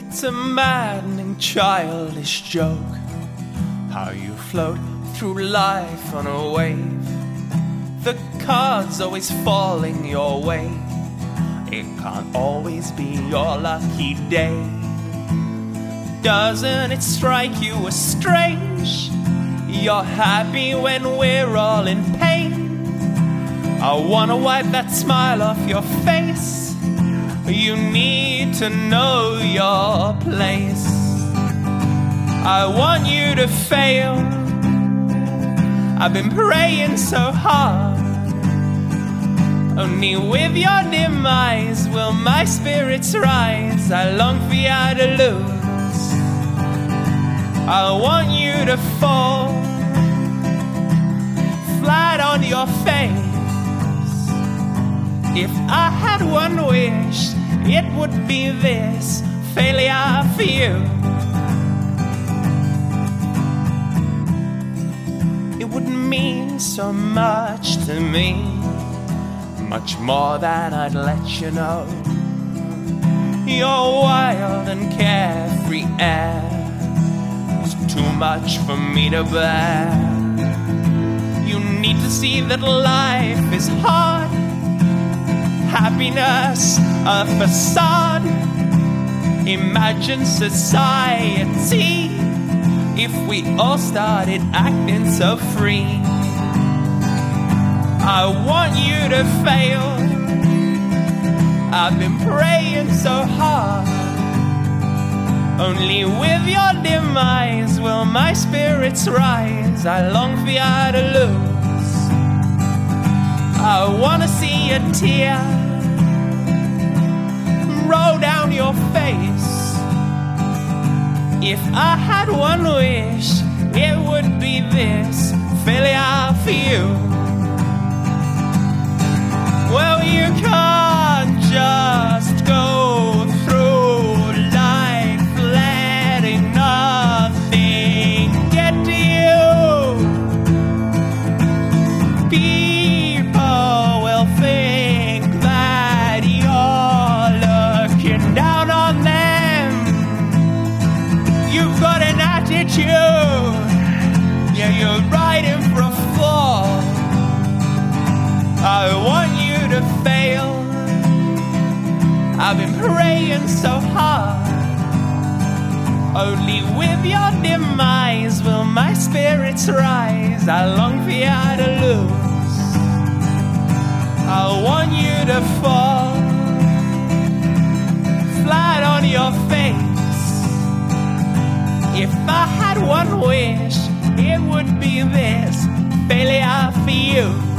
It's a maddening, childish joke, how you float through life on a wave. The cards always falling your way. It can't always be your lucky day. Doesn't it strike you as strange? You're happy when we're all in pain. I wanna wipe that smile off your face. You need to know your place. I want you to fail. I've been praying so hard. Only with your demise will my spirits rise. I long for you to lose. I want you to fall flat on your face. If I had one wish, it would be this: failure for you. It wouldn't mean so much to me, much more than I'd let you know. Your wild and carefree air is too much for me to bear. You need to see that life is hard, happiness a facade. Imagine society if we all started acting so free. I want you to fail. I've been praying so hard. Only with your demise will my spirits rise. I long for you to lose. I wanna see a tear roll down your face. If I had one wish, it would be this: failure for you. Well, you can't just go through life letting nothing get to you. People will think that you're looking down on them. You've got an attitude, yeah, you're riding for a fall. I want you to fail. I've been praying so hard. Only with your demise will my spirits rise. I long for you to lose. I want you to fall flat on your face. If I had one wish, it would be this: failure for you.